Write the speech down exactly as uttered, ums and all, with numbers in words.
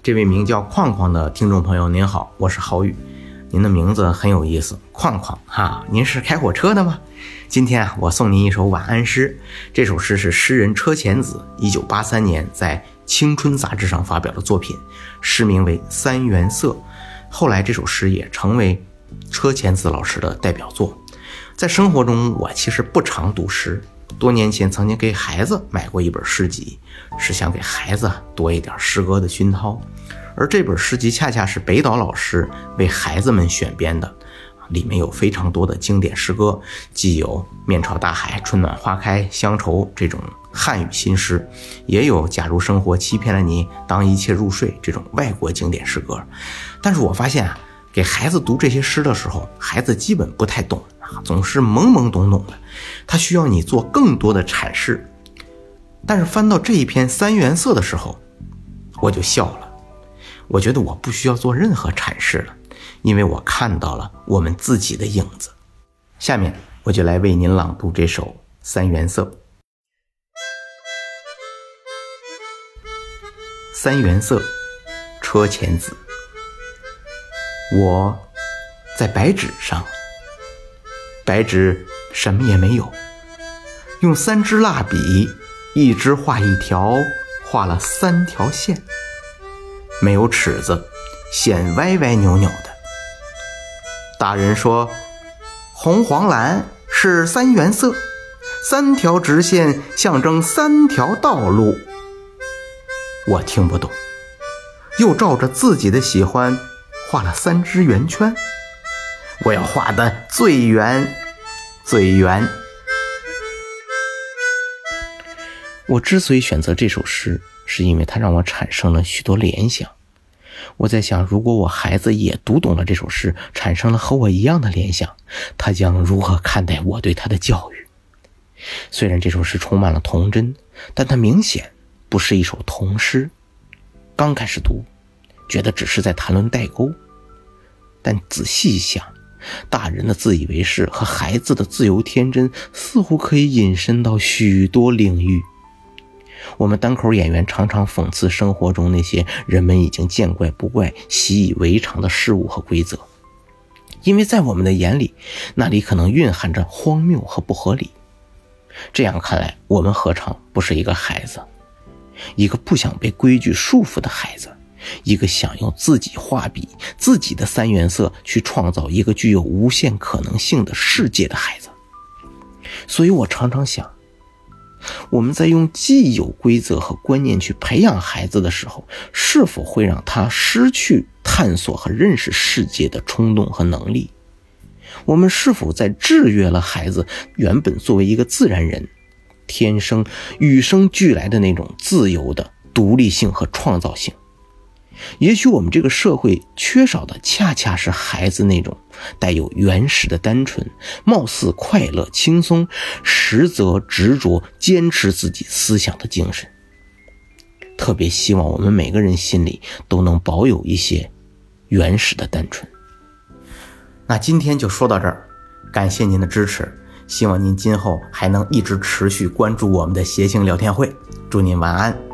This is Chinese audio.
这位名叫框框的听众朋友您好，我是郝宇。您的名字很有意思，框框哈，您是开火车的吗？今天啊，我送您一首晚安诗。这首诗是诗人车前子一九八三年在《青春》杂志上发表的作品，诗名为《三原色》。后来这首诗也成为车前子老师的代表作。在生活中，我其实不常读诗，多年前曾经给孩子买过一本诗集，是想给孩子多一点诗歌的熏陶。而这本诗集恰恰是北岛老师为孩子们选编的，里面有非常多的经典诗歌，既有面朝大海，春暖花开，乡愁这种汉语新诗，也有假如生活欺骗了你，当一切入睡这种外国经典诗歌。但是我发现啊，给孩子读这些诗的时候，孩子基本不太懂，总是懵懵懂懂的，他需要你做更多的阐释。但是翻到这一篇三原色的时候，我就笑了。我觉得我不需要做任何阐释了，因为我看到了我们自己的影子。下面我就来为您朗读这首三原色。三原色，车前子。我在白纸上，白纸什么也没有，用三支蜡笔，一支画一条，画了三条线，没有尺子，线歪歪扭扭的。大人说红黄蓝是三原色，三条直线象征三条道路。我听不懂，又照着自己的喜欢画了三只圆圈，我要画的最圆最圆。我之所以选择这首诗，是因为它让我产生了许多联想。我在想，如果我孩子也读懂了这首诗，产生了和我一样的联想，他将如何看待我对他的教育？虽然这首诗充满了童真，但它明显不是一首童诗。刚开始读，觉得只是在谈论代沟，但仔细一想，大人的自以为是和孩子的自由天真似乎可以引申到许多领域。我们单口演员常常讽刺生活中那些人们已经见怪不怪、习以为常的事物和规则，因为在我们的眼里，那里可能蕴含着荒谬和不合理。这样看来，我们何尝不是一个孩子，一个不想被规矩束缚的孩子，一个想用自己画笔、自己的三原色去创造一个具有无限可能性的世界的孩子。所以我常常想，我们在用既有规则和观念去培养孩子的时候，是否会让他失去探索和认识世界的冲动和能力？我们是否在制约了孩子原本作为一个自然人天生与生俱来的那种自由的独立性和创造性？也许我们这个社会缺少的恰恰是孩子那种带有原始的单纯，貌似快乐轻松，实则执着坚持自己思想的精神。特别希望我们每个人心里都能保有一些原始的单纯。那今天就说到这儿，感谢您的支持，希望您今后还能一直持续关注我们的谐星聊天会，祝您晚安。